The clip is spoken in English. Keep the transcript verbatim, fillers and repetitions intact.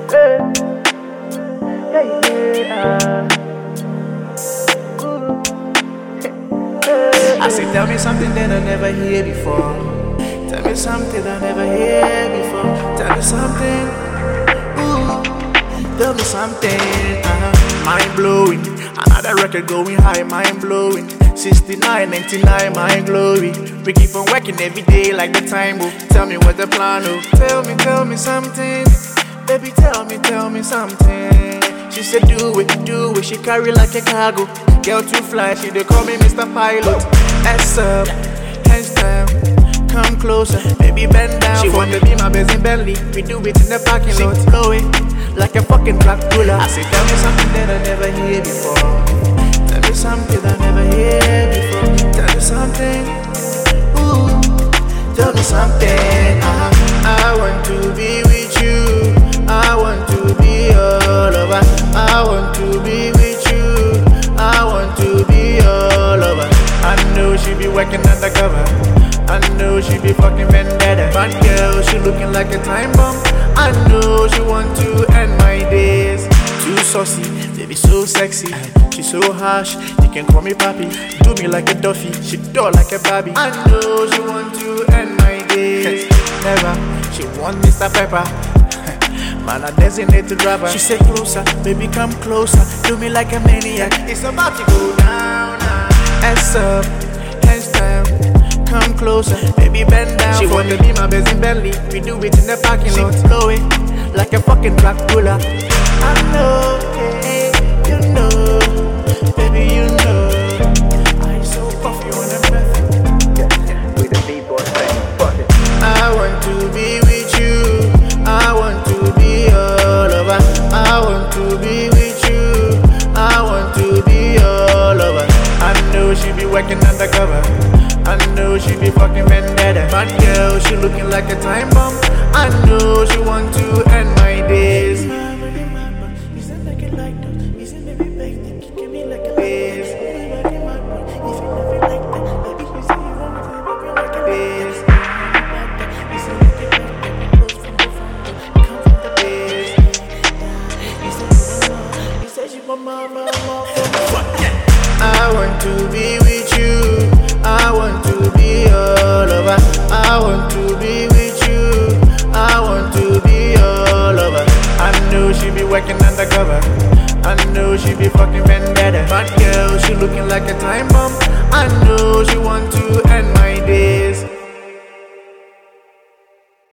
Yeah, yeah. I say, tell me something that I never hear before. Tell me something I never hear before. Tell me something. Ooh. Tell me something. Uh-huh. Mind blowing. Another record going high. Mind blowing. sixty-nine, ninety-nine, my glory. We keep on working every day like the time. Oh, tell me what the plan. Oh, tell me, tell me something. Baby, tell me, tell me something. She said, do it, do it. She carry like a cargo. Girl too fly, she dey call me Mister Pilot. S up, hands down, come closer, baby bend down. She wanna be my best in Bentley. We do it in the parking lot. She blow it like a fucking Dracula. I say, tell me something that I never hear before. Tell me something I never hear before. Tell me something, ooh. Tell me something. Uh-huh. I want to be with you. I want to be all over. I want to be with you. I want to be all over. I know she be working undercover. I know she be fucking vendetta. Bad girl, she looking like a time bomb. I know she want to end my days. Too saucy, baby so sexy. She so harsh, you can call me papi. Do me like a Duffy, she do like a Barbie. I know she want to end my days. Never, she want Mister Pepper. Man, I designate to drive her. She said closer, baby come closer. Do me like a maniac. It's about to go down now. S up, hands down, come closer, baby bend down. She wanna be my best in Bentley. We do it in the parking lot. She blow it like a fucking Dracula. I know, yeah, you know, baby you know. I so puff you on the breath. With the B-boy thing, fuck it. I want to be with you. I want to be all over. I want to be with you. I want to be all over. I know she be working undercover. I know she be fucking vendetta. Bad girl, she looking like a time bomb. I know she want to end my days. I want to be with